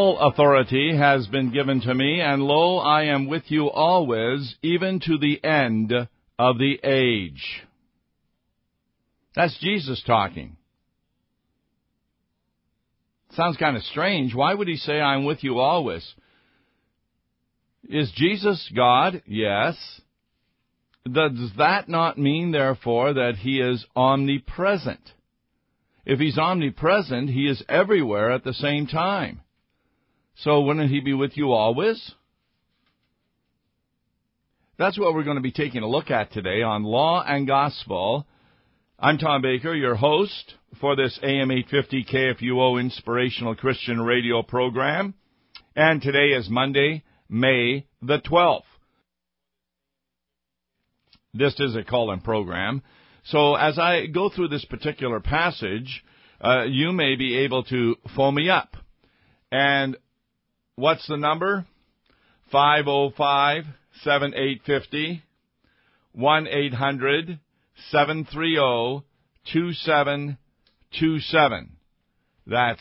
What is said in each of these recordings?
All authority has been given to me, and lo, I am with you always, even to the end of the age. That's Jesus talking. Sounds kind of strange. Why would he say, I'm with you always? Is Jesus God? Yes. Does that not mean, therefore, that he is omnipresent? If he's omnipresent, he is everywhere at the same time. So wouldn't he be with you always? That's what we're going to be taking a look at today on Law and Gospel. I'm Tom Baker, your host for this AM 850 KFUO Inspirational Christian Radio program. And today is Monday, May the 12th. This is a call-in program. So as I go through this particular passage, you may be able to phone me up. And what's the number? 505-7850, 1-800-730-2727. That's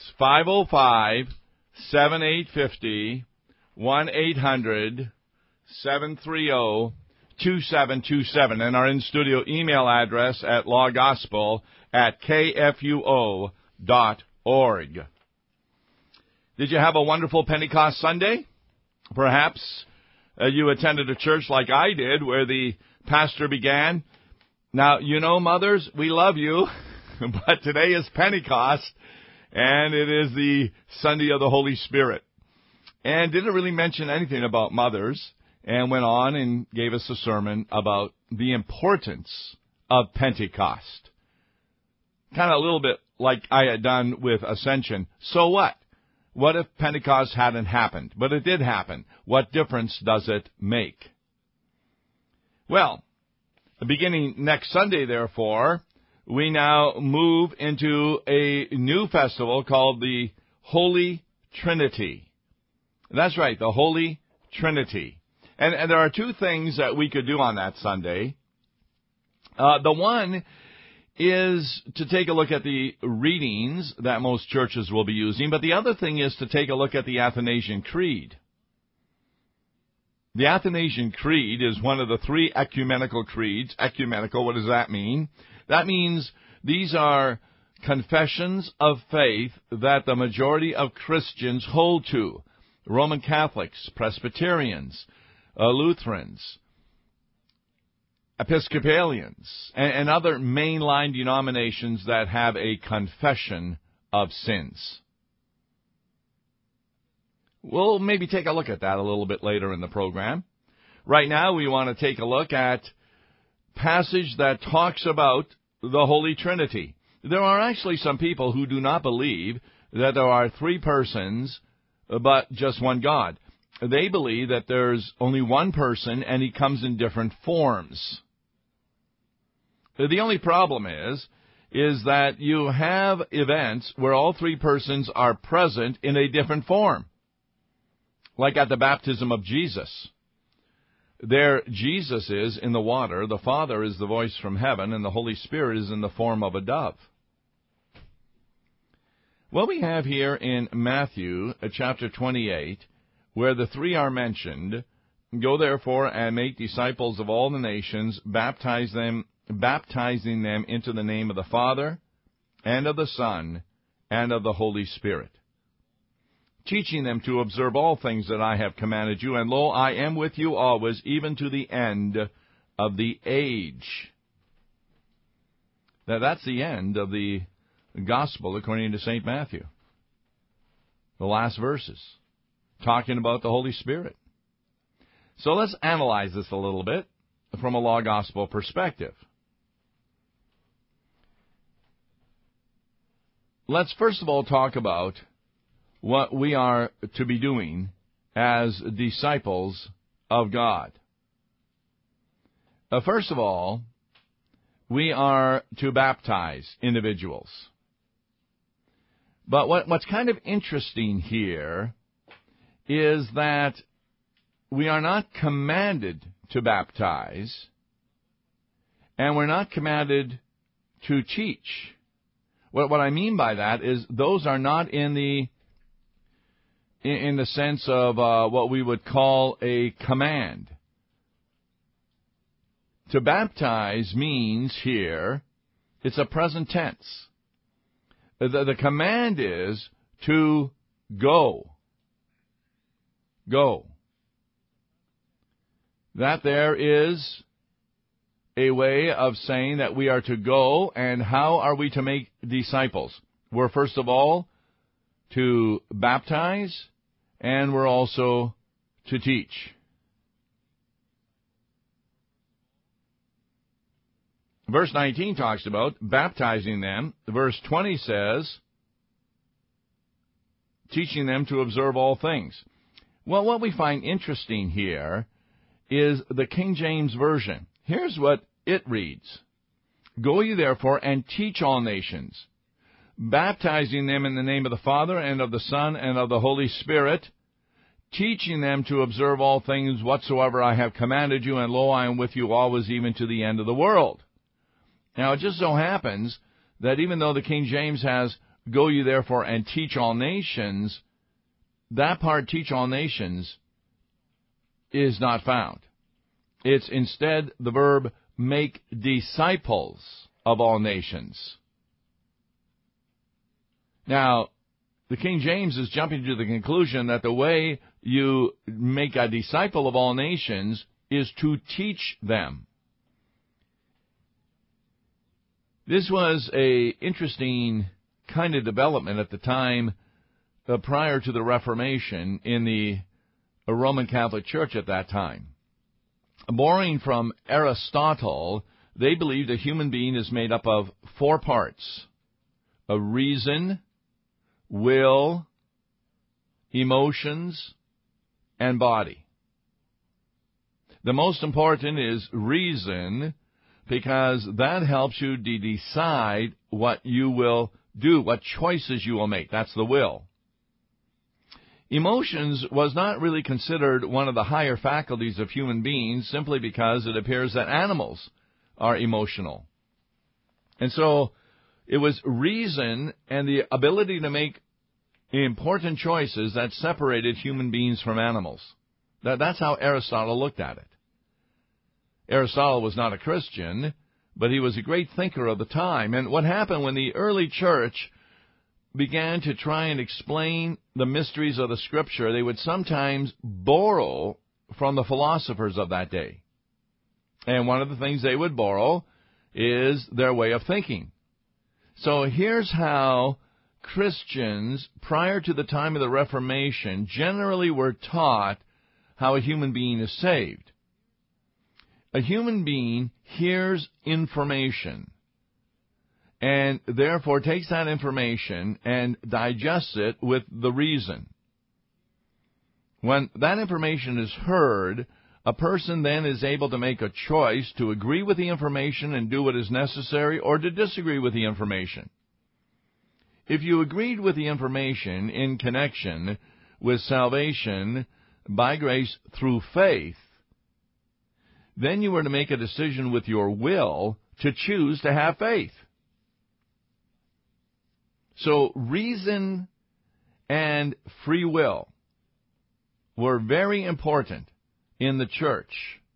505-7850, 1-800-730-2727. And our in-studio email address at lawgospel@kfuo.org. Did you have a wonderful Pentecost Sunday? Perhaps you attended a church like I did where the pastor began, now, you know, mothers, we love you, but today is Pentecost, and it is the Sunday of the Holy Spirit. And didn't really mention anything about mothers, and went on and gave us a sermon about the importance of Pentecost. Kind of a little bit like I had done with Ascension. So what? What if Pentecost hadn't happened? But it did happen. What difference does it make? Well, beginning next Sunday, therefore, we now move into a new festival called the Holy Trinity. That's right, the Holy Trinity. And there are two things that we could do on that Sunday. The one is to take a look at the readings that most churches will be using, but the other thing is to take a look at the Athanasian Creed. The Athanasian Creed is one of the three ecumenical creeds. Ecumenical, what does that mean? That means these are confessions of faith that the majority of Christians hold to. Roman Catholics, Presbyterians, Lutherans, Episcopalians, and other mainline denominations that have a confession of sins. We'll maybe take a look at that a little bit later in the program. Right now, we want to take a look at a passage that talks about the Holy Trinity. There are actually some people who do not believe that there are three persons, but just one God. They believe that there's only one person and he comes in different forms. The only problem is that you have events where all three persons are present in a different form. Like at the baptism of Jesus. There Jesus is in the water, the Father is the voice from heaven, and the Holy Spirit is in the form of a dove. What we have here in Matthew chapter 28, where the three are mentioned, go therefore and make disciples of all the nations, baptizing them into the name of the Father, and of the Son, and of the Holy Spirit, teaching them to observe all things that I have commanded you, and lo, I am with you always, even to the end of the age. Now that's the end of the Gospel according to St. Matthew. The last verses, talking about the Holy Spirit. So let's analyze this a little bit from a law gospel perspective. Let's first of all talk about what we are to be doing as disciples of God. First of all, we are to baptize individuals. But what's kind of interesting here is that we are not commanded to baptize, and we're not commanded to teach. What I mean by that is those are not in the in the sense of what we would call a command. To baptize means here, it's a present tense. The command is to go. Go. That there is a way of saying that we are to go, and how are we to make disciples? We're first of all to baptize, and we're also to teach. Verse 19 talks about baptizing them. Verse 20 says, teaching them to observe all things. Well, what we find interesting here is the King James Version. Here's what it reads. Go ye therefore and teach all nations, baptizing them in the name of the Father and of the Son and of the Holy Spirit, teaching them to observe all things whatsoever I have commanded you, and lo, I am with you always, even to the end of the world. Now, it just so happens that even though the King James has, go ye therefore and teach all nations, that part, teach all nations, is not found. It's instead the verb make disciples of all nations. Now, the King James is jumping to the conclusion that the way you make a disciple of all nations is to teach them. This was an interesting kind of development at the time prior to the Reformation in the Roman Catholic Church at that time. Borrowing from Aristotle, they believed a human being is made up of 4 parts: a reason, will, emotions, and body. The most important is reason, because that helps you to decide what you will do, what choices you will make. That's the will. Emotions was not really considered one of the higher faculties of human beings, simply because it appears that animals are emotional. And so it was reason and the ability to make important choices that separated human beings from animals. That's how Aristotle looked at it. Aristotle was not a Christian, but he was a great thinker of the time. And what happened when the early church began to try and explain the mysteries of the Scripture, they would sometimes borrow from the philosophers of that day. And one of the things they would borrow is their way of thinking. So here's how Christians, prior to the time of the Reformation, generally were taught how a human being is saved. A human being hears information and therefore takes that information and digests it with the reason. When that information is heard, a person then is able to make a choice to agree with the information and do what is necessary, or to disagree with the information. If you agreed with the information in connection with salvation by grace through faith, then you were to make a decision with your will to choose to have faith. So reason and free will were very important in the church.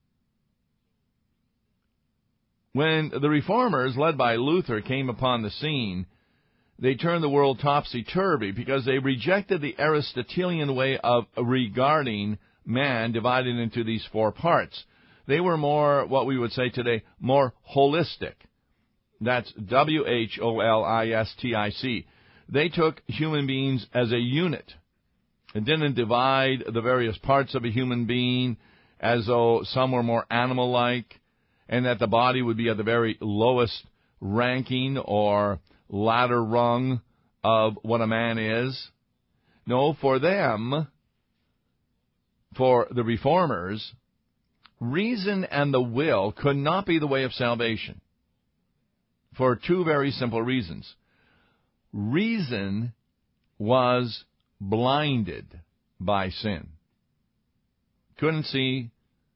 When the Reformers, led by Luther, came upon the scene, they turned the world topsy-turvy because they rejected the Aristotelian way of regarding man divided into these 4 parts. They were more, what we would say today, more holistic. That's W-H-O-L-I-S-T-I-C. They took human beings as a unit. It didn't divide the various parts of a human being as though some were more animal-like, and that the body would be at the very lowest ranking or ladder rung of what a man is. No, for them, for the Reformers, reason and the will could not be the way of salvation, for 2 very simple reasons. Reason was blinded by sin. Couldn't see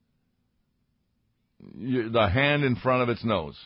the hand in front of its nose.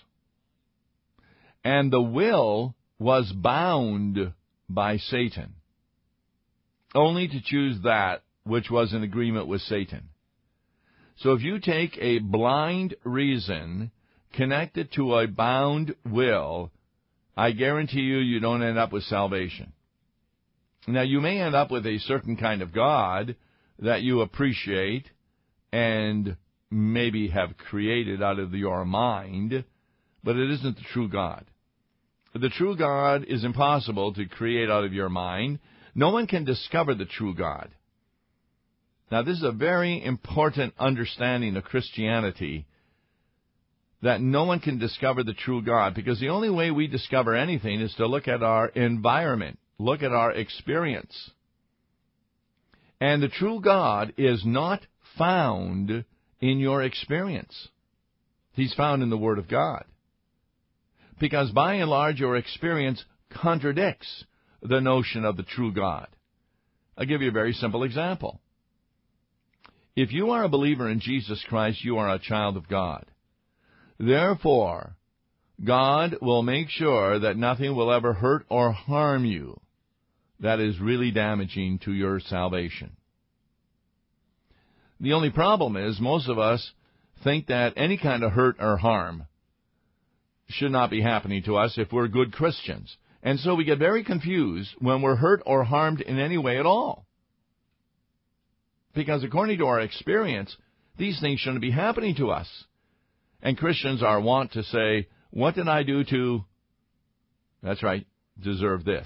And the will was bound by Satan. only to choose that which was in agreement with Satan. So if you take a blind reason connected to a bound will, I guarantee you don't end up with salvation. Now, you may end up with a certain kind of God that you appreciate and maybe have created out of your mind, but it isn't the true God. The true God is impossible to create out of your mind. No one can discover the true God. Now, this is a very important understanding of Christianity, that no one can discover the true God, because the only way we discover anything is to look at our environment, look at our experience. And the true God is not found in your experience. He's found in the Word of God. Because by and large, your experience contradicts the notion of the true God. I'll give you a very simple example. If you are a believer in Jesus Christ, you are a child of God. Therefore, God will make sure that nothing will ever hurt or harm you that is really damaging to your salvation. The only problem is most of us think that any kind of hurt or harm should not be happening to us if we're good Christians. And so we get very confused when we're hurt or harmed in any way at all. Because according to our experience, these things shouldn't be happening to us. And Christians are wont to say, what did I do to, that's right, deserve this?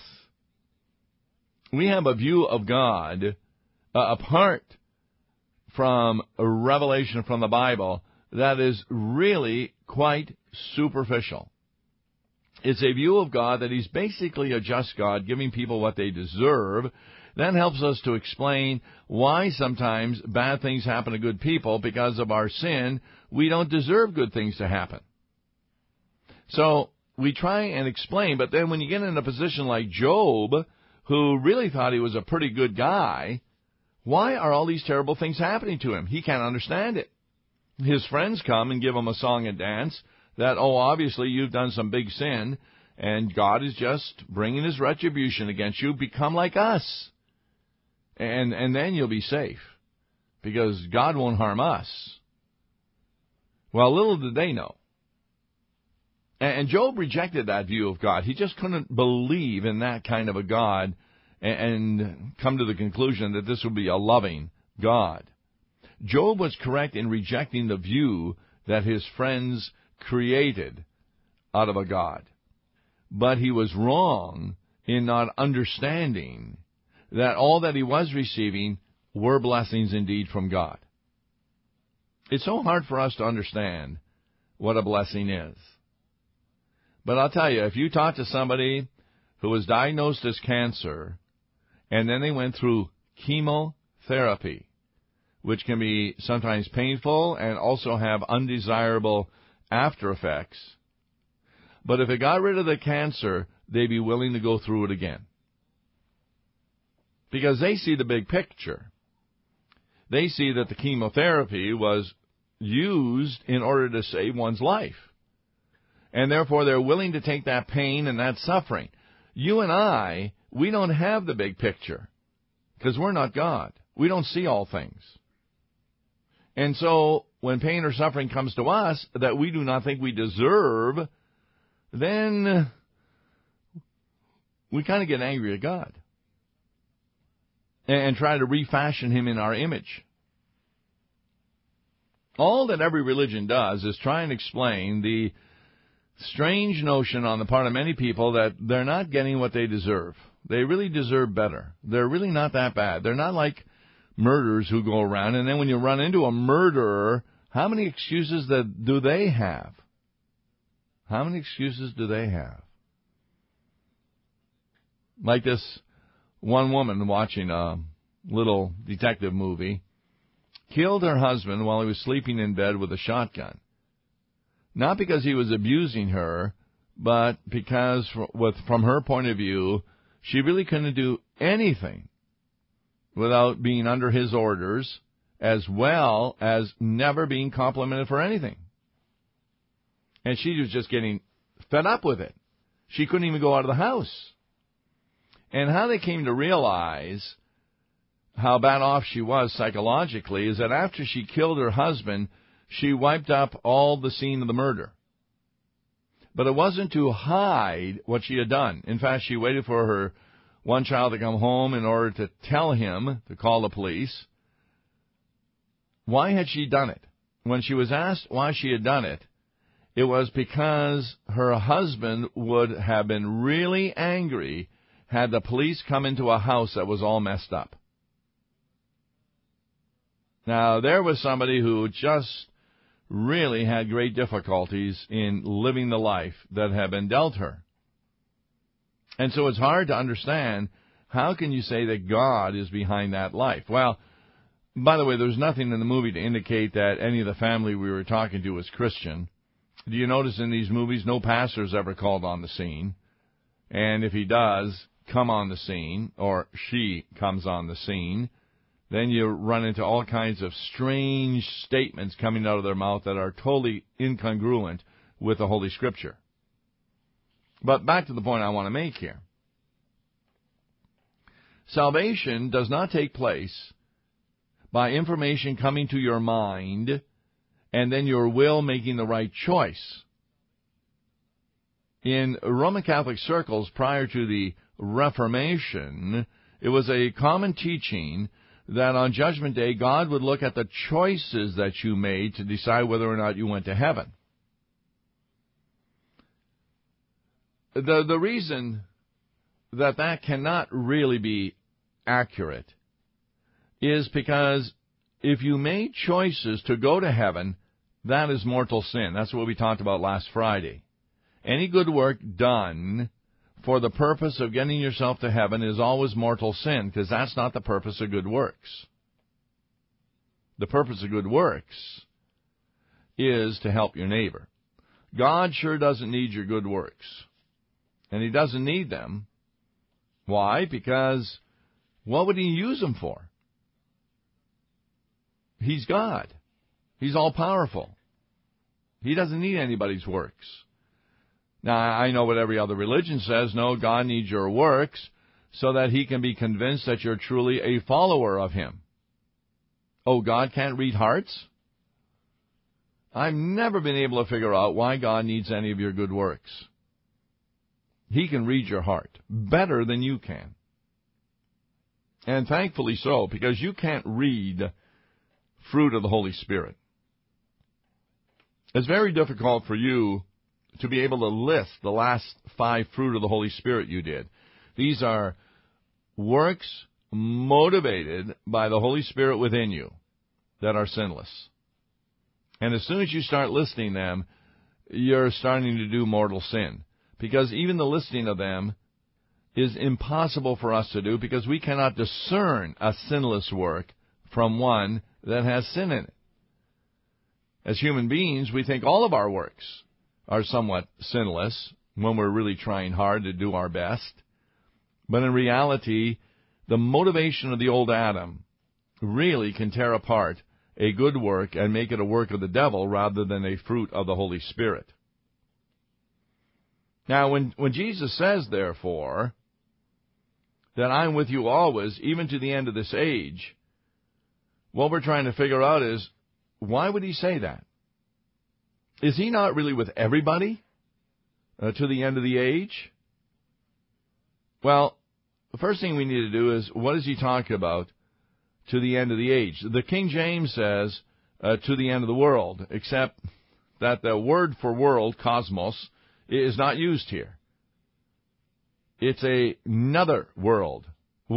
We have a view of God apart from a revelation from the Bible that is really quite superficial. It's a view of God that He's basically a just God, giving people what they deserve. That helps us to explain why sometimes bad things happen to good people. Because of our sin, we don't deserve good things to happen. So we try and explain, but then when you get in a position like Job, who really thought he was a pretty good guy, why are all these terrible things happening to him? He can't understand it. His friends come and give him a song and dance that, oh, obviously you've done some big sin, and God is just bringing His retribution against you. Become like us. And then you'll be safe, because God won't harm us. Well, little did they know. And Job rejected that view of God. He just couldn't believe in that kind of a God and come to the conclusion that this would be a loving God. Job was correct in rejecting the view that his friends created out of a God. But he was wrong in not understanding that all that he was receiving were blessings indeed from God. It's so hard for us to understand what a blessing is. But I'll tell you, if you talk to somebody who was diagnosed as cancer, and then they went through chemotherapy, which can be sometimes painful and also have undesirable after effects, but if it got rid of the cancer, they'd be willing to go through it again. Because they see the big picture. They see that the chemotherapy was used in order to save one's life. And therefore, they're willing to take that pain and that suffering. You and I, we don't have the big picture, because we're not God. We don't see all things. And so, when pain or suffering comes to us that we do not think we deserve, then we kind of get angry at God and try to refashion Him in our image. All that every religion does is try and explain the strange notion on the part of many people that they're not getting what they deserve. They really deserve better. They're really not that bad. They're not like murderers who go around, and then when you run into a murderer, how many excuses do they have? How many excuses do they have? Like this one woman watching a little detective movie killed her husband while he was sleeping in bed with a shotgun. Not because he was abusing her, but because, from her point of view, she really couldn't do anything without being under his orders, as well as never being complimented for anything. And she was just getting fed up with it. She couldn't even go out of the house. And how they came to realize how bad off she was psychologically is that after she killed her husband, she wiped up all the scene of the murder. But it wasn't to hide what she had done. In fact, she waited for her one child to come home in order to tell him to call the police. Why had she done it? When she was asked why she had done it, it was because her husband would have been really angry had the police come into a house that was all messed up. Now, there was somebody who just really had great difficulties in living the life that had been dealt her. And so it's hard to understand, how can you say that God is behind that life? Well, by the way, there's nothing in the movie to indicate that any of the family we were talking to was Christian. Do you notice in these movies, no pastor's ever called on the scene? And if he does come on the scene, or she comes on the scene, then you run into all kinds of strange statements coming out of their mouth that are totally incongruent with the Holy Scripture. But back to the point I want to make here. Salvation does not take place by information coming to your mind and then your will making the right choice. In Roman Catholic circles prior to the Reformation, it was a common teaching that on Judgment Day, God would look at the choices that you made to decide whether or not you went to heaven. The reason that cannot really be accurate is because if you made choices to go to heaven, that is mortal sin. That's what we talked about last Friday. Any good work done for the purpose of getting yourself to heaven is always mortal sin, because that's not the purpose of good works. The purpose of good works is to help your neighbor. God sure doesn't need your good works. And He doesn't need them. Why? Because what would He use them for? He's God. He's all-powerful. He doesn't need anybody's works. Now, I know what every other religion says. No, God needs your works so that He can be convinced that you're truly a follower of Him. Oh, God can't read hearts? I've never been able to figure out why God needs any of your good works. He can read your heart better than you can. And thankfully so, because you can't read fruit of the Holy Spirit. It's very difficult for you to be able to list the last 5 fruit of the Holy Spirit you did. These are works motivated by the Holy Spirit within you that are sinless. And as soon as you start listing them, you're starting to do mortal sin. Because even the listing of them is impossible for us to do, because we cannot discern a sinless work from one that has sin in it. As human beings, we think all of our works are somewhat sinless when we're really trying hard to do our best. But in reality, the motivation of the old Adam really can tear apart a good work and make it a work of the devil rather than a fruit of the Holy Spirit. Now, when Jesus says, therefore, that I'm with you always, even to the end of this age, what we're trying to figure out is, why would He say that? Is He not really with everybody to the end of the age? Well, the first thing we need to do is, what is He talking about to the end of the age? The King James says to the end of the world, except that the word for world, cosmos, is not used here. It's another word.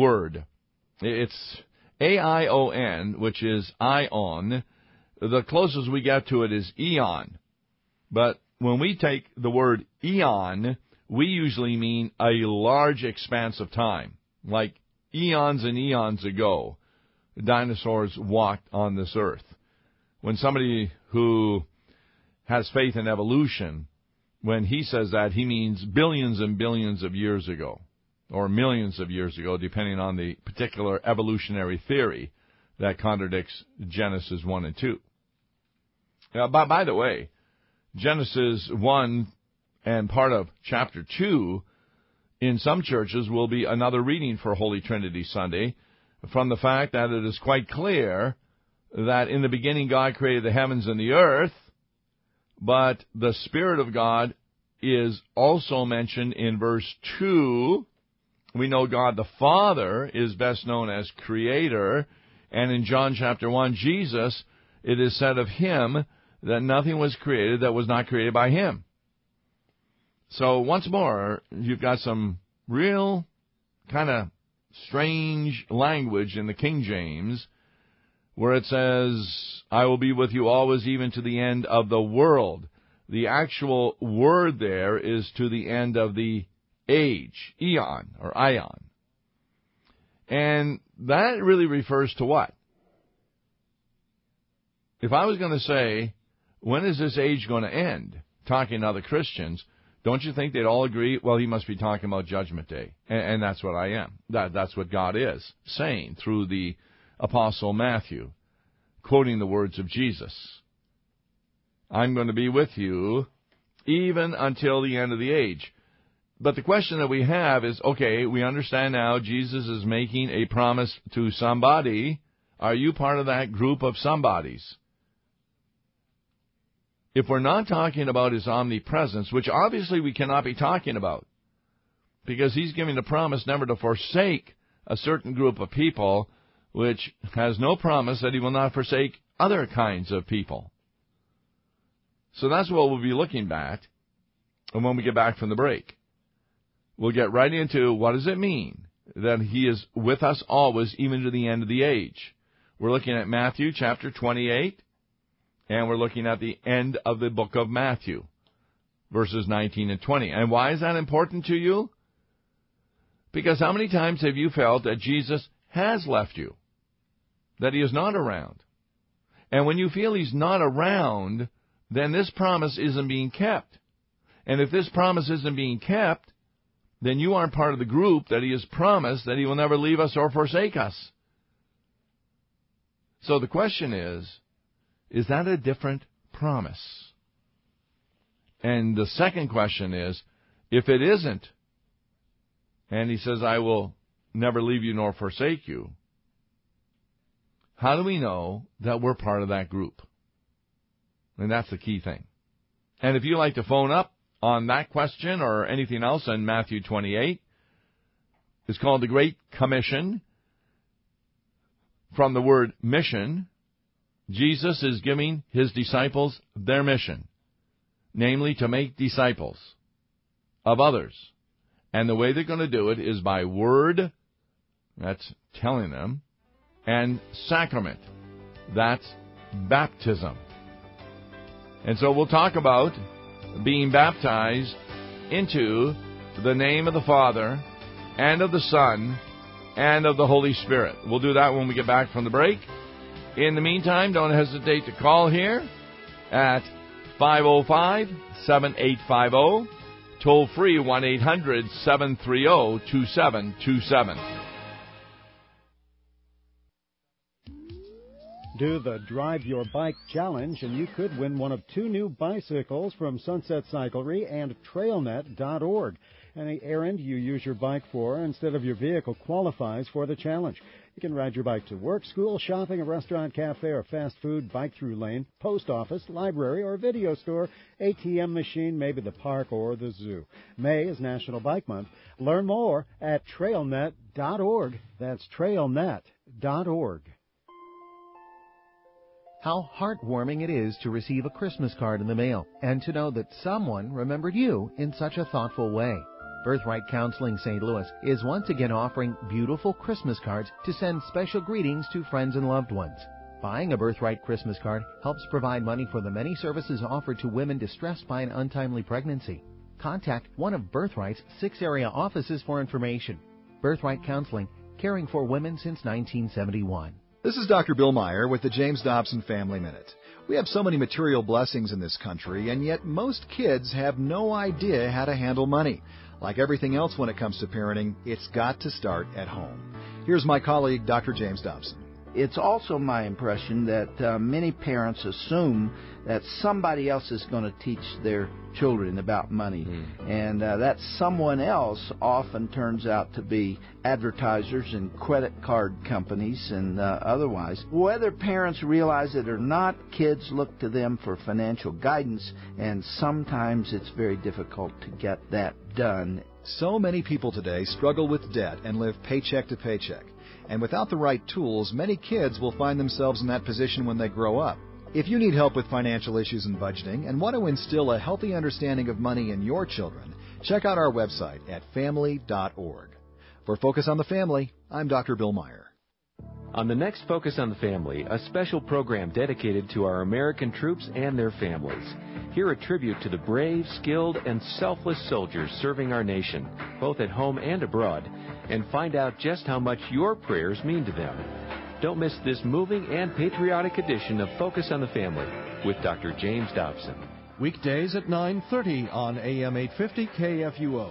It's A-I-O-N, which is ion. The closest we get to it is eon. But when we take the word eon, we usually mean a large expanse of time. Like eons and eons ago, dinosaurs walked on this earth. When somebody who has faith in evolution, when he says that, he means billions and billions of years ago, or millions of years ago, depending on the particular evolutionary theory that contradicts Genesis 1 and 2. By the way, Genesis 1 and part of chapter 2 in some churches will be another reading for Holy Trinity Sunday from the fact that it is quite clear that in the beginning God created the heavens and the earth, but the Spirit of God is also mentioned in verse 2. We know God the Father is best known as Creator, and in John chapter 1, Jesus, it is said of Him that nothing was created that was not created by Him. So once more, you've got some real kind of strange language in the King James where it says, I will be with you always, even to the end of the world. The actual word there is to the end of the age, eon or ion. And that really refers to what? If I was going to say, when is this age going to end, talking to other Christians, don't you think they'd all agree, well, he must be talking about Judgment Day. And that's what I am. That's what God is saying through the Apostle Matthew, quoting the words of Jesus. I'm going to be with you even until the end of the age. But the question that we have is, okay, we understand now Jesus is making a promise to somebody. Are you part of that group of somebodies? If we're not talking about His omnipresence, which obviously we cannot be talking about, because He's giving a promise never to forsake a certain group of people, which has no promise that He will not forsake other kinds of people. So that's what we'll be looking at when we get back from the break. We'll get right into what does it mean that He is with us always, even to the end of the age. We're looking at Matthew chapter 28, and we're looking at the end of the book of Matthew, verses 19 and 20. And why is that important to you? Because how many times have you felt that Jesus has left you, that He is not around? And when you feel He's not around, then this promise isn't being kept. And if this promise isn't being kept, then you aren't part of the group that He has promised that He will never leave us or forsake us. So the question is that a different promise? And the second question is, if it isn't, and He says, I will never leave you nor forsake you, how do we know that we're part of that group? And that's the key thing. And if you'd like to phone up on that question or anything else in Matthew 28, it's called the Great Commission. From the word mission, Jesus is giving His disciples their mission, namely to make disciples of others. And the way they're going to do it is by word, that's telling them, and sacrament, that's baptism. And so we'll talk about being baptized into the name of the Father and of the Son and of the Holy Spirit. We'll do that when we get back from the break. In the meantime, don't hesitate to call here at 505-7850, toll free 1-800-730-2727. Do the Drive Your Bike Challenge, and you could win one of 2 new bicycles from Sunset Cyclery and TrailNet.org. Any errand you use your bike for instead of your vehicle qualifies for the challenge. You can ride your bike to work, school, shopping, a restaurant, cafe, or fast food, bike-through lane, post office, library, or video store, ATM machine, maybe the park or the zoo. May is National Bike Month. Learn more at TrailNet.org. That's TrailNet.org. How heartwarming it is to receive a Christmas card in the mail and to know that someone remembered you in such a thoughtful way. Birthright Counseling St. Louis is once again offering beautiful Christmas cards to send special greetings to friends and loved ones. Buying a Birthright Christmas card helps provide money for the many services offered to women distressed by an untimely pregnancy. Contact one of Birthright's 6 area offices for information. Birthright Counseling, caring for women since 1971. This is Dr. Bill Meyer with the James Dobson Family Minute. We have so many material blessings in this country, and yet most kids have no idea how to handle money. Like everything else when it comes to parenting, it's got to start at home. Here's my colleague, Dr. James Dobson. It's also my impression that many parents assume that somebody else is going to teach their children about money. And that someone else often turns out to be advertisers and credit card companies and otherwise. Whether parents realize it or not, kids look to them for financial guidance, and sometimes it's very difficult to get that done. So many people today struggle with debt and live paycheck to paycheck. And without the right tools, many kids will find themselves in that position when they grow up. If you need help with financial issues and budgeting and want to instill a healthy understanding of money in your children, check out our website at family.org. For Focus on the Family, I'm Dr. Bill Meyer. On the next Focus on the Family, a special program dedicated to our American troops and their families. Hear a tribute to the brave, skilled, and selfless soldiers serving our nation, both at home and abroad, and find out just how much your prayers mean to them. Don't miss this moving and patriotic edition of Focus on the Family with Dr. James Dobson. Weekdays at 9:30 on AM 850 KFUO.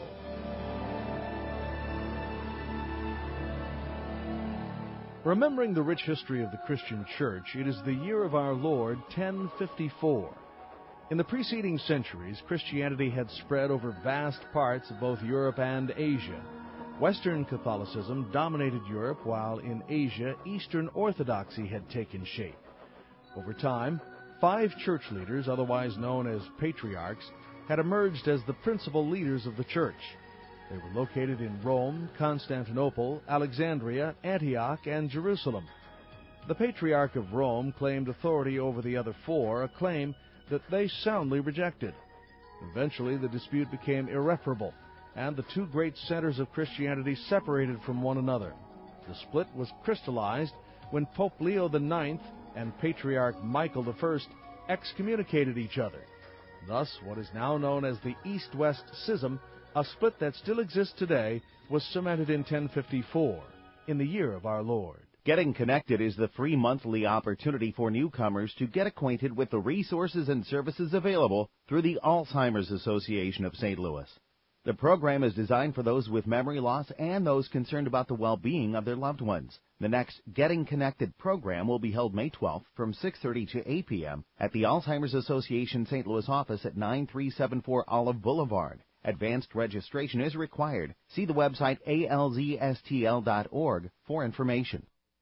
Remembering the rich history of the Christian Church, it is the year of our Lord, 1054. In the preceding centuries, Christianity had spread over vast parts of both Europe and Asia. Western Catholicism dominated Europe, while in Asia, Eastern Orthodoxy had taken shape. Over time, 5 church leaders, otherwise known as patriarchs, had emerged as the principal leaders of the church. They were located in Rome, Constantinople, Alexandria, Antioch, and Jerusalem. The Patriarch of Rome claimed authority over the other 4, a claim that they soundly rejected. Eventually, the dispute became irreparable, and the 2 great centers of Christianity separated from one another. The split was crystallized when Pope Leo IX and Patriarch Michael I excommunicated each other. Thus, what is now known as the East-West Schism, a split that still exists today, was cemented in 1054, in the year of our Lord. Getting Connected is the free monthly opportunity for newcomers to get acquainted with the resources and services available through the Alzheimer's Association of St. Louis. The program is designed for those with memory loss and those concerned about the well-being of their loved ones. The next Getting Connected program will be held May 12th from 6:30 to 8 p.m. at the Alzheimer's Association St. Louis office at 9374 Olive Boulevard. Advanced registration is required. See the website alzstl.org for information.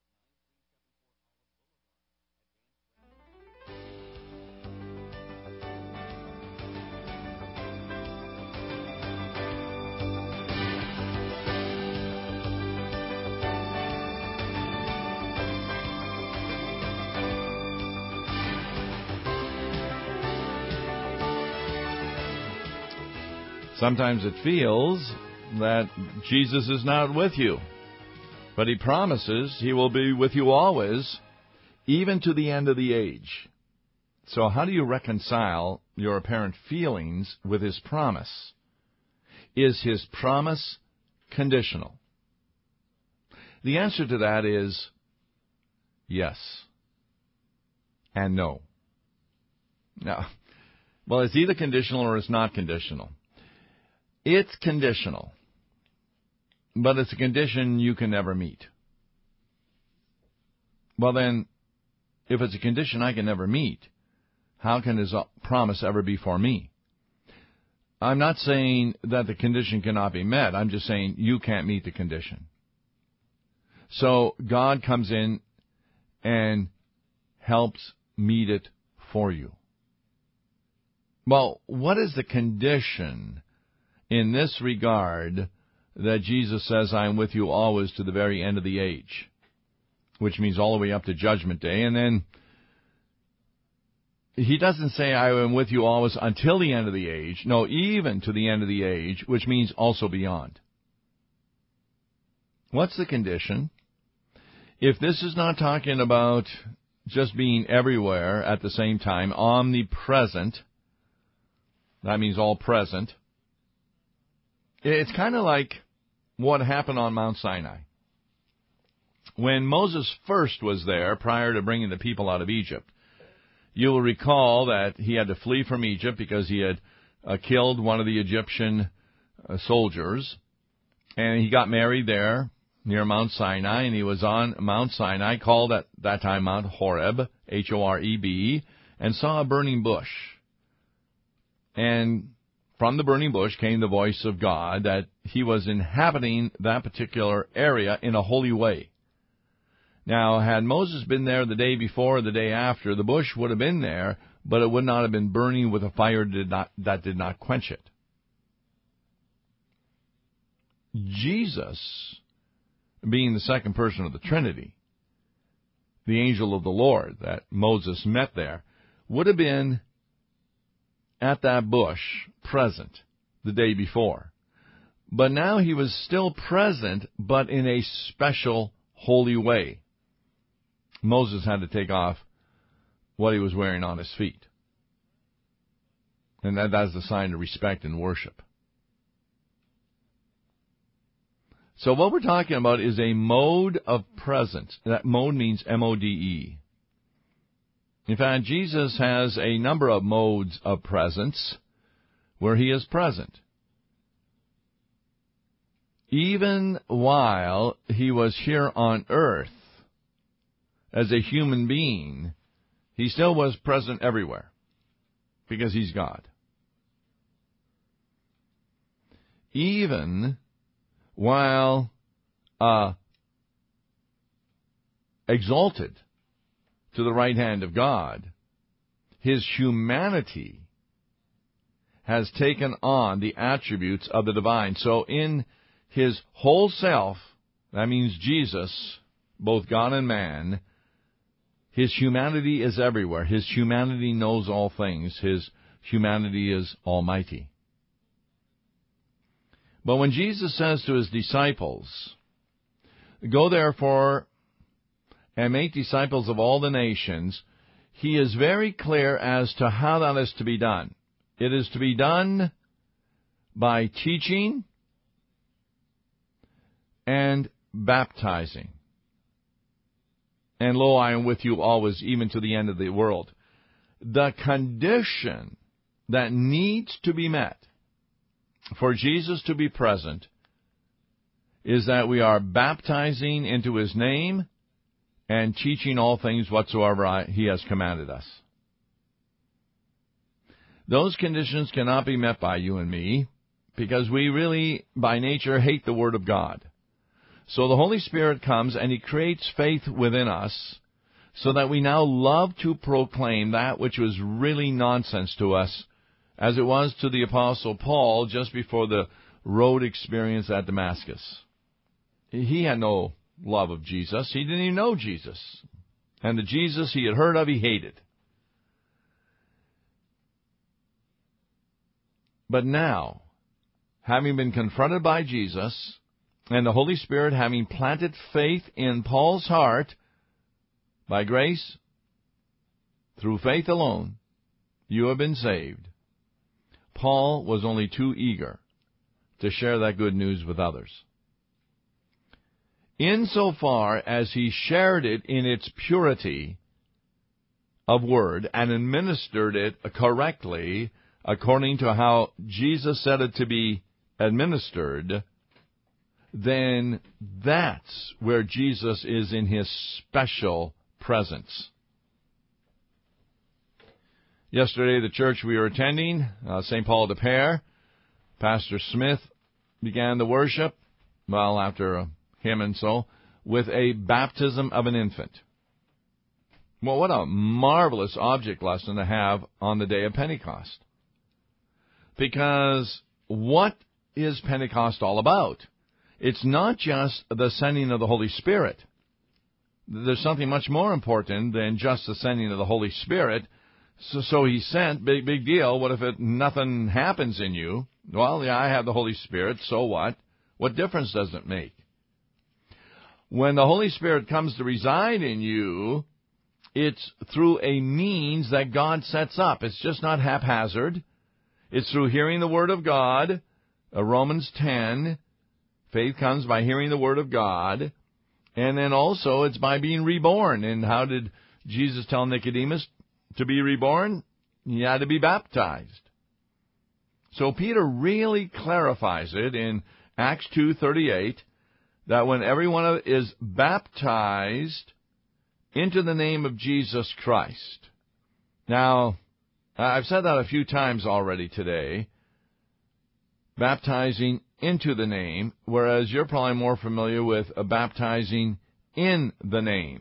Sometimes it feels that Jesus is not with you, but He promises He will be with you always, even to the end of the age. So how do you reconcile your apparent feelings with His promise? Is His promise conditional? The answer to that is yes and no. Now, well, it's either conditional or it's not conditional. It's conditional, but it's a condition you can never meet. Well then, if it's a condition I can never meet, how can His promise ever be for me? I'm not saying that the condition cannot be met. I'm just saying you can't meet the condition. So God comes in and helps meet it for you. Well, what is the condition in this regard that Jesus says, I am with you always to the very end of the age, which means all the way up to Judgment Day? And then He doesn't say, I am with you always until the end of the age. No, even to the end of the age, which means also beyond. What's the condition? If this is not talking about just being everywhere at the same time, omnipresent, that means all present. It's kind of like what happened on Mount Sinai. When Moses first was there, prior to bringing the people out of Egypt, you will recall that he had to flee from Egypt because he had killed one of the Egyptian soldiers, and he got married there, near Mount Sinai, and he was on Mount Sinai, called at that time Mount Horeb, Horeb, and saw a burning bush. And from the burning bush came the voice of God that he was inhabiting that particular area in a holy way. Now, had Moses been there the day before or the day after, the bush would have been there, but it would not have been burning with a fire that did not quench it. Jesus, being the second person of the Trinity, the angel of the Lord that Moses met there, would have been at that bush present the day before. But now he was still present, but in a special, holy way. Moses had to take off what he was wearing on his feet. And that's a sign of respect and worship. So what we're talking about is a mode of presence. That mode means M-O-D-E. In fact, Jesus has a number of modes of presence where he is present. Even while he was here on earth as a human being, he still was present everywhere because he's God. Even while exalted to the right hand of God, his humanity has taken on the attributes of the divine. So in his whole self, that means Jesus, both God and man, his humanity is everywhere. His humanity knows all things. His humanity is almighty. But when Jesus says to his disciples, "Go therefore and make disciples of all the nations," he is very clear as to how that is to be done. It is to be done by teaching and baptizing. And lo, I am with you always, even to the end of the world. The condition that needs to be met for Jesus to be present is that we are baptizing into his name and teaching all things whatsoever he has commanded us. Those conditions cannot be met by you and me because we really, by nature, hate the Word of God. So the Holy Spirit comes and he creates faith within us so that we now love to proclaim that which was really nonsense to us, as it was to the Apostle Paul just before the road experience at Damascus. He had no love of Jesus. He didn't even know Jesus. And the Jesus he had heard of, he hated. But now, having been confronted by Jesus, and the Holy Spirit having planted faith in Paul's heart, by grace, through faith alone, you have been saved. Paul was only too eager to share that good news with others. Insofar as he shared it in its purity of word and administered it correctly according to how Jesus said it to be administered, then that's where Jesus is in his special presence. Yesterday, the church we were attending, St. Paul de Pere, Pastor Smith began the worship, well, after a hymn and so, with a baptism of an infant. Well, what a marvelous object lesson to have on the day of Pentecost. Because what is Pentecost all about? It's not just the sending of the Holy Spirit. There's something much more important than just the sending of the Holy Spirit. So he sent, big deal. What if nothing happens in you? Well, yeah, I have the Holy Spirit, so what? What difference does it make? When the Holy Spirit comes to reside in you, it's through a means that God sets up. It's just not haphazard. It's through hearing the Word of God. Romans 10, faith comes by hearing the Word of God. And then also it's by being reborn. And how did Jesus tell Nicodemus to be reborn? He had to be baptized. So Peter really clarifies it in Acts 2:38 that when everyone is baptized into the name of Jesus Christ. Now, I've said that a few times already today, baptizing into the name, whereas you're probably more familiar with baptizing in the name.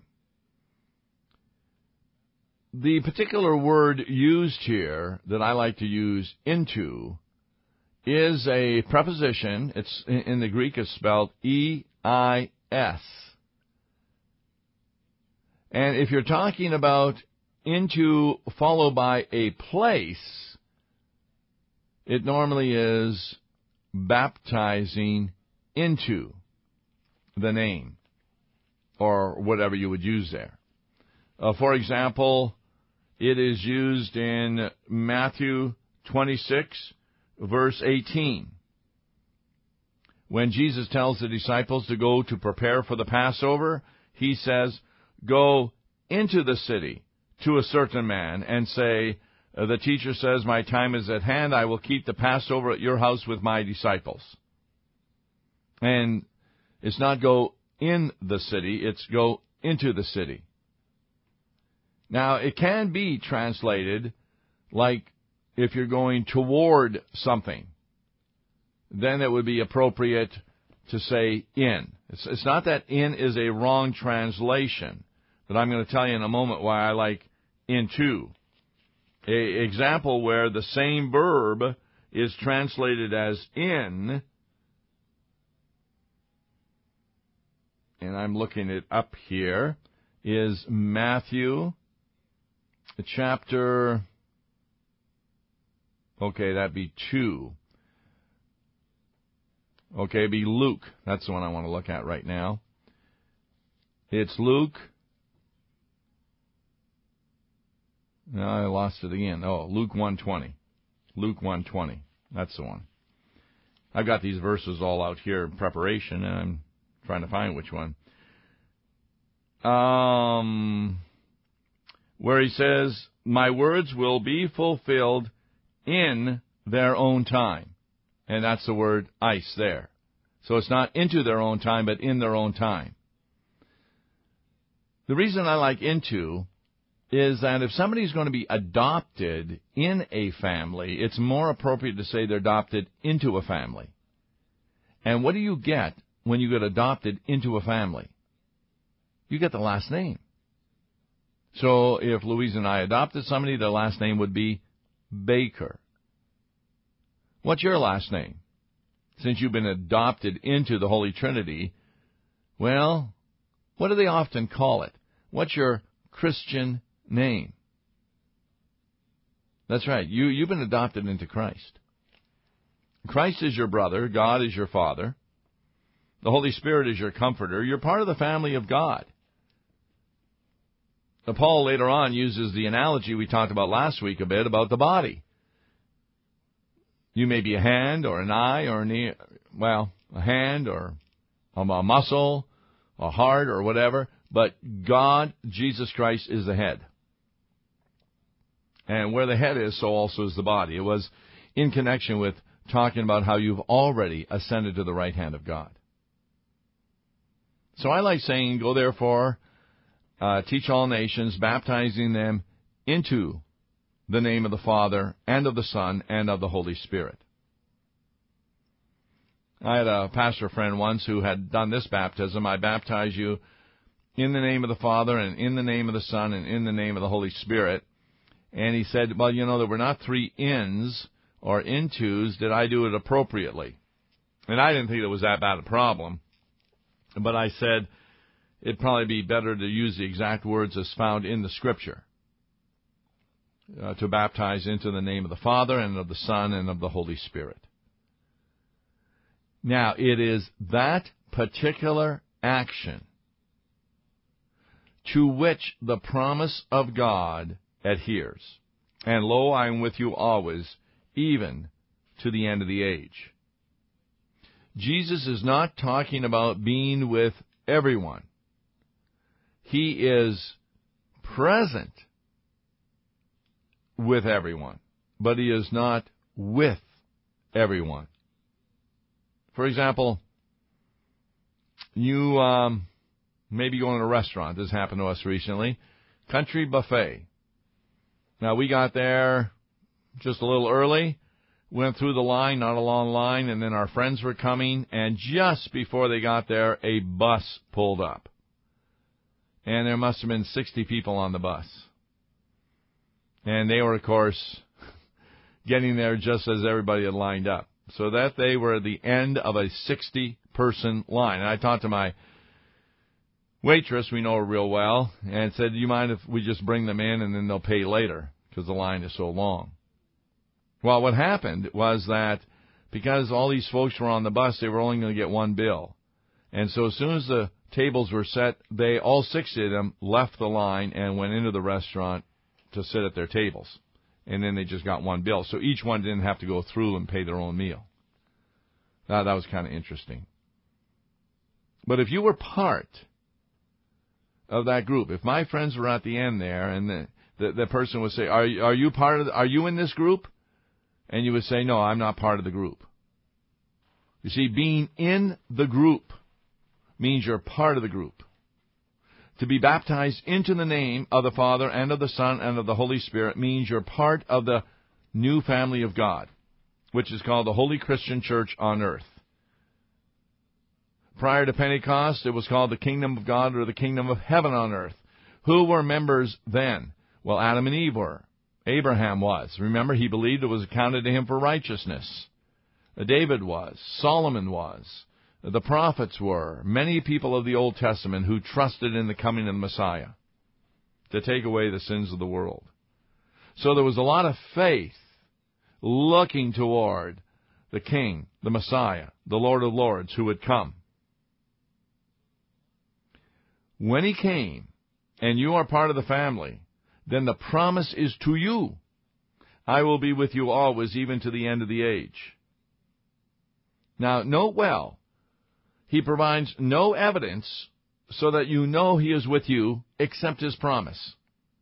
The particular word used here that I like to use, into, is a preposition. It's in the Greek is spelled E-I-S. And if you're talking about into followed by a place, it normally is baptizing into the name, or whatever you would use there. For example, it is used in Matthew 26, verse 18. When Jesus tells the disciples to go to prepare for the Passover, he says, "Go into the city to a certain man and say, the teacher says, my time is at hand. I will keep the Passover at your house with my disciples." And it's not go in the city, it's go into the city. Now, it can be translated like if you're going toward something, then it would be appropriate to say in. It's not that in is a wrong translation, but I'm going to tell you in a moment why I like into. An example where the same verb is translated as in, and I'm looking it up here, is Matthew chapter, that'd be 2. It'd be Luke. That's the one I want to look at right now. It's Luke. No, I lost it again. Luke 1:20. Luke 1:20. That's the one. I've got these verses all out here in preparation, and I'm trying to find which one. Where he says, "My words will be fulfilled in their own time." And that's the word ice there. So it's not into their own time, but in their own time. The reason I like into is that if somebody's going to be adopted in a family, it's more appropriate to say they're adopted into a family. And what do you get when you get adopted into a family? You get the last name. So if Louise and I adopted somebody, their last name would be Baker. What's your last name? Since you've been adopted into the Holy Trinity, well, what do they often call it? What's your Christian name? That's right. You've been adopted into Christ. Christ is your brother. God is your father. The Holy Spirit is your comforter. You're part of the family of God. Now, Paul later on uses the analogy we talked about last week a bit about the body. You may be a hand or an eye or an ear, a hand or a muscle, a heart or whatever, but God, Jesus Christ, is the head. And where the head is, so also is the body. It was in connection with talking about how you've already ascended to the right hand of God. So I like saying, go therefore, teach all nations, baptizing them into the name of the Father, and of the Son, and of the Holy Spirit. I had a pastor friend once who had done this baptism. I baptize you in the name of the Father, and in the name of the Son, and in the name of the Holy Spirit. And he said, well, there were not 3 ins or intos. Did I do it appropriately? And I didn't think it was that bad a problem. But I said, it'd probably be better to use the exact words as found in the Scripture. To baptize into the name of the Father, and of the Son, and of the Holy Spirit. Now, it is that particular action to which the promise of God adheres. And lo, I am with you always, even to the end of the age. Jesus is not talking about being with everyone. He is present with everyone, but he is not with everyone. For example, you maybe go to a restaurant. This happened to us recently. Country Buffet. Now, we got there just a little early, went through the line, not a long line, and then our friends were coming, and just before they got there, a bus pulled up. And there must have been 60 people on the bus. And they were, of course, getting there just as everybody had lined up. So that they were at the end of a 60-person line. And I talked to my waitress, we know her real well, and said, do you mind if we just bring them in and then they'll pay later because the line is so long? Well, what happened was that because all these folks were on the bus, they were only going to get one bill. And so as soon as the tables were set, they, all 60 of them, left the line and went into the restaurant to sit at their tables. And then they just got one bill. So each one didn't have to go through and pay their own meal. Now, that was kind of interesting. But if you were part of that group, if my friends were at the end there and the person would say, are you part of are you in this group? And you would say, no, I'm not part of the group. You see, being in the group means you're part of the group. To be baptized into the name of the Father and of the Son and of the Holy Spirit means you're part of the new family of God, which is called the Holy Christian Church on earth. Prior to Pentecost, it was called the Kingdom of God or the Kingdom of Heaven on earth. Who were members then? Well, Adam and Eve were. Abraham was. Remember, he believed it was accounted to him for righteousness. David was. Solomon was. The prophets were. Many people of the Old Testament who trusted in the coming of the Messiah to take away the sins of the world. So there was a lot of faith looking toward the King, the Messiah, the Lord of Lords who would come. When he came, and you are part of the family, then the promise is to you. I will be with you always, even to the end of the age. Now, note well, he provides no evidence so that you know he is with you except his promise.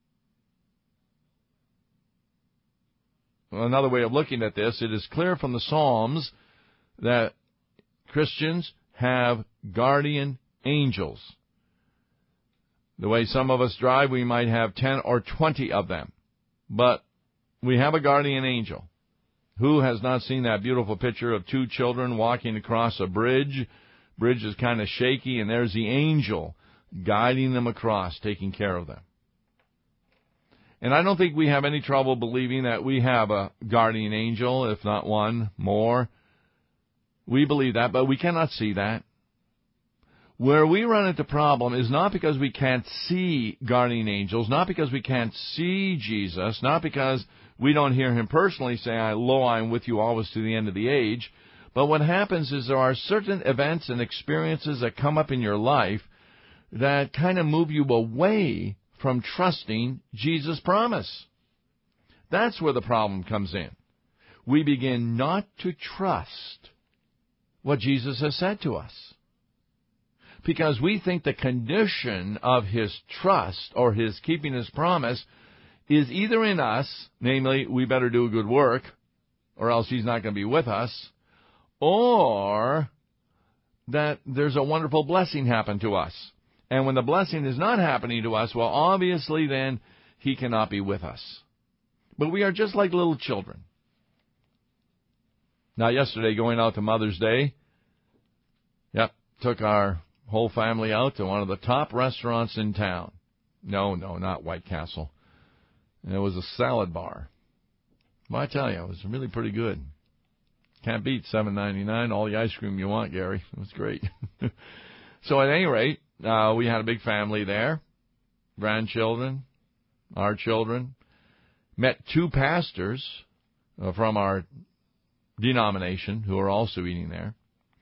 Well, another way of looking at this, it is clear from the Psalms that Christians have guardian angels. The way some of us drive, we might have 10 or 20 of them. But we have a guardian angel. Who has not seen that beautiful picture of two children walking across a bridge? Bridge is kind of shaky, and there's the angel guiding them across, taking care of them. And I don't think we have any trouble believing that we have a guardian angel, if not one, more. We believe that, but we cannot see that. Where we run into problem is not because we can't see guardian angels, not because we can't see Jesus, not because we don't hear him personally say, lo, I am with you always to the end of the age. But what happens is there are certain events and experiences that come up in your life that kind of move you away from trusting Jesus' promise. That's where the problem comes in. We begin not to trust what Jesus has said to us, because we think the condition of his trust or his keeping his promise is either in us, namely, we better do a good work, or else he's not going to be with us, or that there's a wonderful blessing happen to us. And when the blessing is not happening to us, well, obviously then he cannot be with us. But we are just like little children. Now, yesterday, going out to Mother's Day, took our whole family out to one of the top restaurants in town. No, not White Castle. It was a salad bar. Well, I tell you, it was really pretty good. Can't beat $7.99. All the ice cream you want, Gary. It was great. So at any rate, we had a big family there. Grandchildren, our children. Met two pastors from our denomination who are also eating there.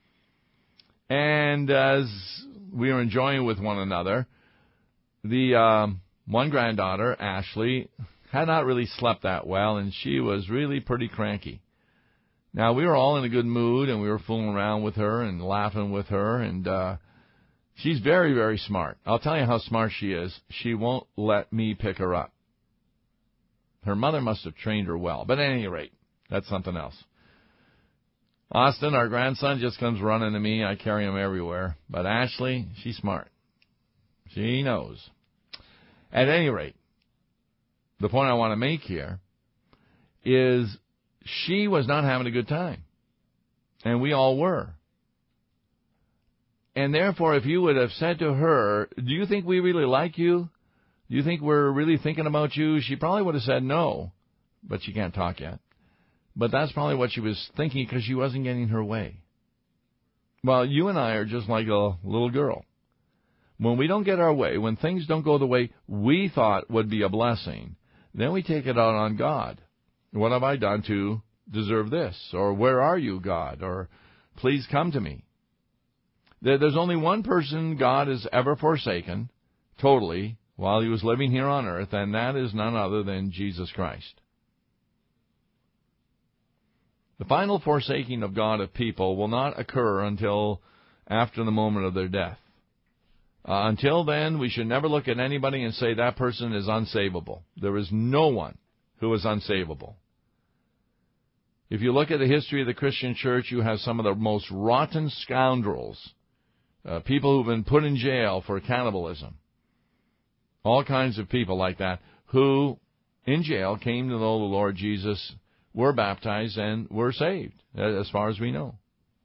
And as we were enjoying with one another, the one granddaughter, Ashley, had not really slept that well, and she was really pretty cranky. Now, we were all in a good mood, and we were fooling around with her and laughing with her, and she's very, very smart. I'll tell you how smart she is. She won't let me pick her up. Her mother must have trained her well. But at any rate, that's something else. Austin, our grandson, just comes running to me. I carry him everywhere. But Ashley, she's smart. She knows. At any rate, the point I want to make here is she was not having a good time. And we all were. And therefore, if you would have said to her, do you think we really like you? Do you think we're really thinking about you? She probably would have said no, but she can't talk yet. But that's probably what she was thinking because she wasn't getting her way. Well, you and I are just like a little girl. When we don't get our way, when things don't go the way we thought would be a blessing, then we take it out on God. What have I done to deserve this? Or where are you, God? Or please come to me. There's only one person God has ever forsaken, totally, while he was living here on earth, and that is none other than Jesus Christ. The final forsaking of God of people will not occur until after the moment of their death. Until then, we should never look at anybody and say that person is unsavable. There is no one who is unsavable. If you look at the history of the Christian church, you have some of the most rotten scoundrels, people who've been put in jail for cannibalism, all kinds of people like that, who in jail came to know the Lord Jesus, were baptized, and were saved, as far as we know.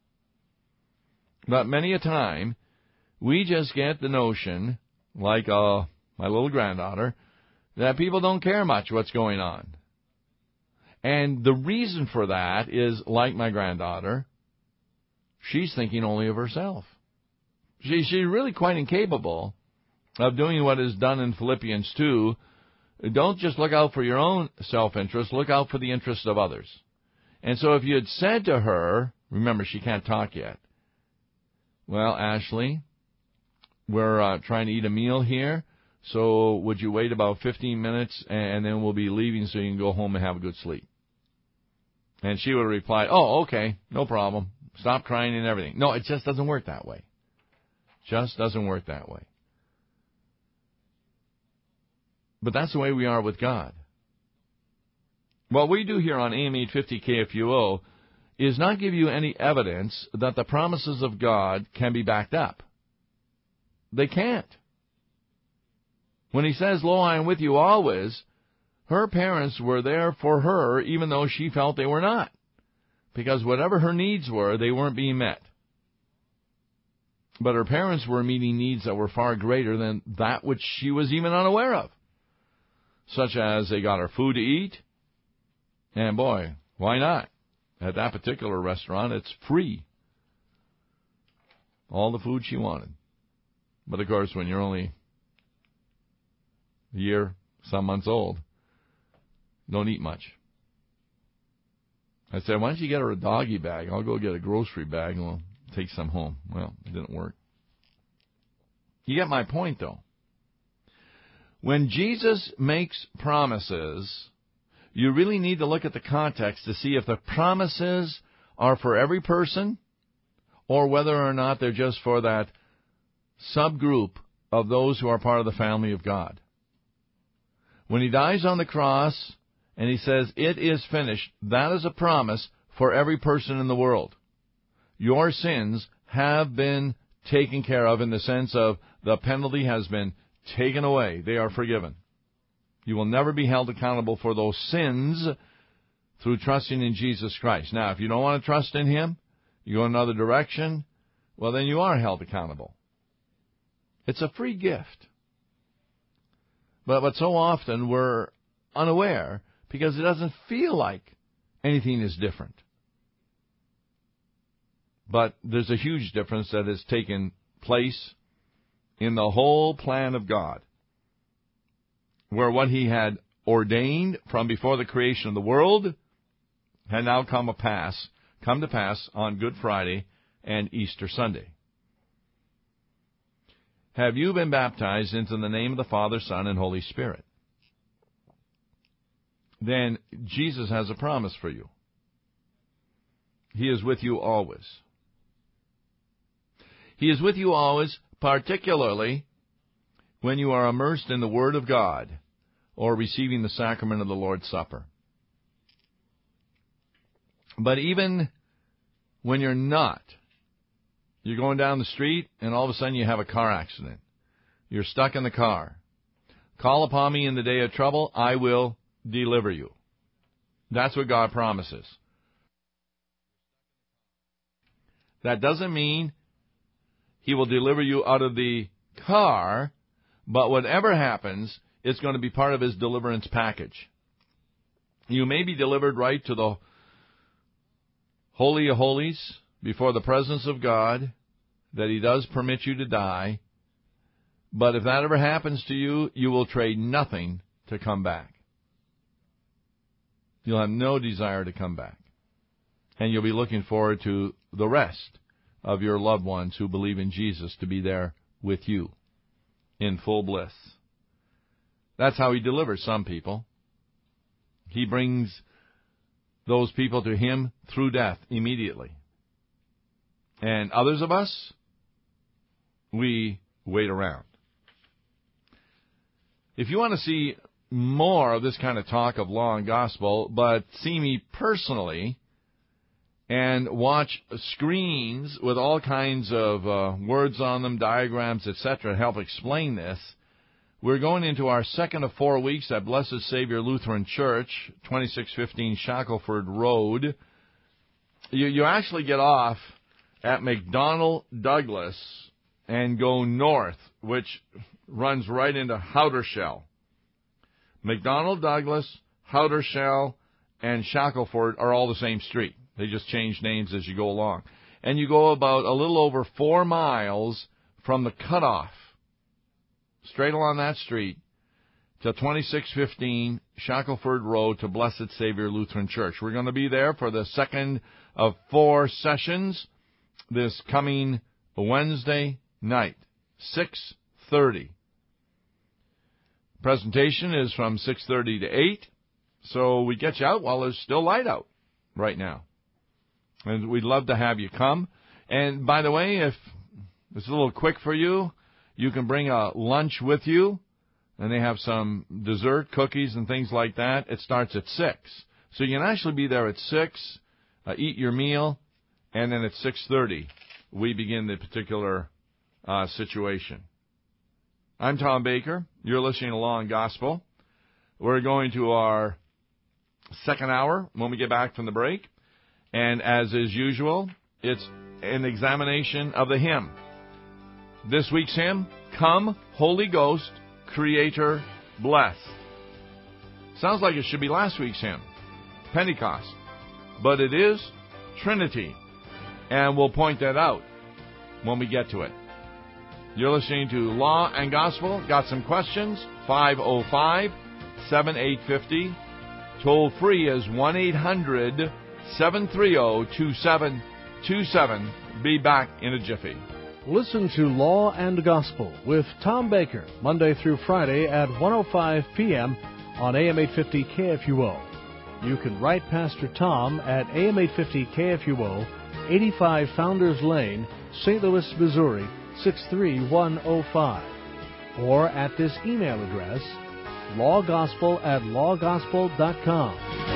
But many a time, we just get the notion, like my little granddaughter, that people don't care much what's going on. And the reason for that is, like my granddaughter, she's thinking only of herself. She's really quite incapable of doing what is done in Philippians 2. Don't just look out for your own self-interest, look out for the interests of others. And so if you had said to her, remember, she can't talk yet, well, Ashley, we're trying to eat a meal here, so would you wait about 15 minutes and then we'll be leaving so you can go home and have a good sleep? And she would reply, oh, okay, no problem. Stop crying and everything. No, it just doesn't work that way. Just doesn't work that way. But that's the way we are with God. What we do here on AM 850 KFUO is not give you any evidence that the promises of God can be backed up. They can't. When he says, lo, I am with you always, her parents were there for her even though she felt they were not. Because whatever her needs were, they weren't being met. But her parents were meeting needs that were far greater than that which she was even unaware of. Such as they got her food to eat, and boy, why not? At that particular restaurant, it's free. All the food she wanted. But of course, when you're only a year, some months old, don't eat much. I said, why don't you get her a doggy bag? I'll go get a grocery bag and we'll take some home. Well, it didn't work. You get my point, though. When Jesus makes promises, you really need to look at the context to see if the promises are for every person or whether or not they're just for that subgroup of those who are part of the family of God. When he dies on the cross and he says, it is finished, that is a promise for every person in the world. Your sins have been taken care of in the sense of the penalty has been taken away. They are forgiven. You will never be held accountable for those sins through trusting in Jesus Christ. Now, if you don't want to trust in him, you go another direction, well, then you are held accountable. It's a free gift. But so often we're unaware because it doesn't feel like anything is different. But there's a huge difference that has taken place in the whole plan of God, where what he had ordained from before the creation of the world had now come to pass on Good Friday and Easter Sunday. Have you been baptized into the name of the Father, Son, and Holy Spirit? Then Jesus has a promise for you. He is with you always. He is with you always, particularly when you are immersed in the Word of God or receiving the sacrament of the Lord's Supper. But even when you're not. You're going down the street, and all of a sudden you have a car accident. You're stuck in the car. Call upon me in the day of trouble, I will deliver you. That's what God promises. That doesn't mean He will deliver you out of the car, but whatever happens, it's going to be part of His deliverance package. You may be delivered right to the Holy of Holies, before the presence of God, that He does permit you to die. But if that ever happens to you, you will trade nothing to come back. You'll have no desire to come back. And you'll be looking forward to the rest of your loved ones who believe in Jesus to be there with you in full bliss. That's how He delivers some people. He brings those people to Him through death immediately. And others of us, we wait around. If you want to see more of this kind of talk of law and gospel, but see me personally and watch screens with all kinds of words on them, diagrams, etc., help explain this, we're going into our second of 4 weeks at Blessed Savior Lutheran Church, 2615 Shackelford Road. You actually get off at McDonnell Douglas and go north, which runs right into Howdershell. McDonnell Douglas, Howdershell, and Shackelford are all the same street. They just change names as you go along. And you go about a little over 4 miles from the cutoff, straight along that street, to 2615 Shackelford Road to Blessed Savior Lutheran Church. We're going to be there for the second of 4 sessions this coming Wednesday night, 6:30. Presentation is from 6:30 to 8, so we get you out while there's still light out right now. And we'd love to have you come. And by the way, if it's a little quick for you, you can bring a lunch with you, and they have some dessert, cookies, and things like that. It starts at 6. So you can actually be there at 6, eat your meal, and then at 6:30, we begin the particular situation. I'm Tom Baker. You're listening to Law and Gospel. We're going to our second hour when we get back from the break. And as is usual, it's an examination of the hymn. This week's hymn, Come, Holy Ghost, Creator, Blessed. Sounds like it should be last week's hymn, Pentecost. But it is Trinity. And we'll point that out when we get to it. You're listening to Law and Gospel. Got some questions? 505-7850. Toll free is 1-800-730-2727. Be back in a jiffy. Listen to Law and Gospel with Tom Baker, Monday through Friday at 1:05 p.m. on AM 850 KFUO. You can write Pastor Tom at AM 850 KFUO, 85 Founders Lane, St. Louis, Missouri, 63105. Or at this email address, lawgospel@lawgospel.com.